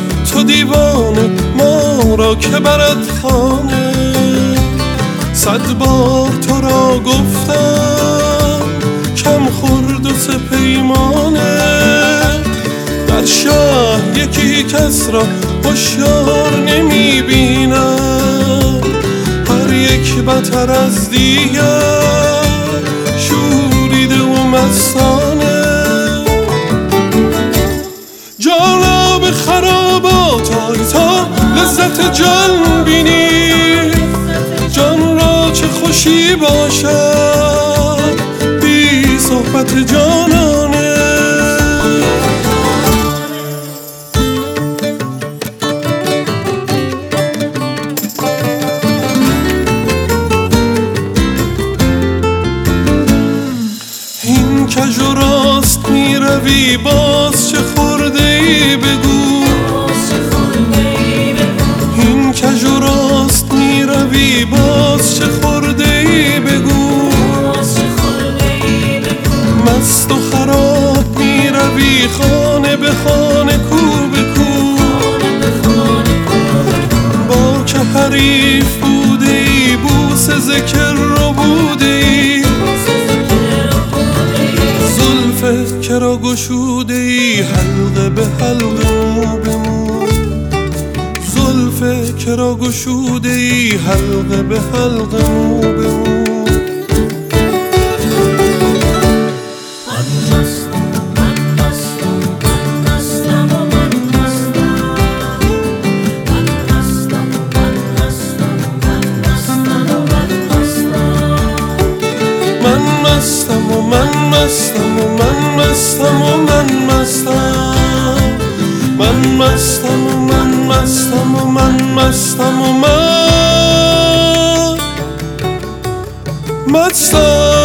تو دیوانه ما را که برد خانه. 100 بار تو را گفتم کم خورد و سه پیمانه. در شهر یکی کس را هوشیار نمی بینم، هر یک بتر از دیگر شوریده و مستانه. جانا به خرابات آی تا لذت جان بینی، جان را چه خوشی باشد بی صحبت جانانه. این کج و راست می روی باز چه خورده ای بگو، این کج و راست می روی باز چه خورده ای بگو. مست و خراب می روی خانه به خانه کو به کو، با که حریف بوده ای بوس ذکر رو بوده ای، زلفت که را گشوده ای حلقه به حلقه مو به مو، زلفت که را گشوده ای حلقه به حلقه مو به مو. مستم و من مستم و من مستم و من مستم، من مستم و من مستم و من مستم و من مستم.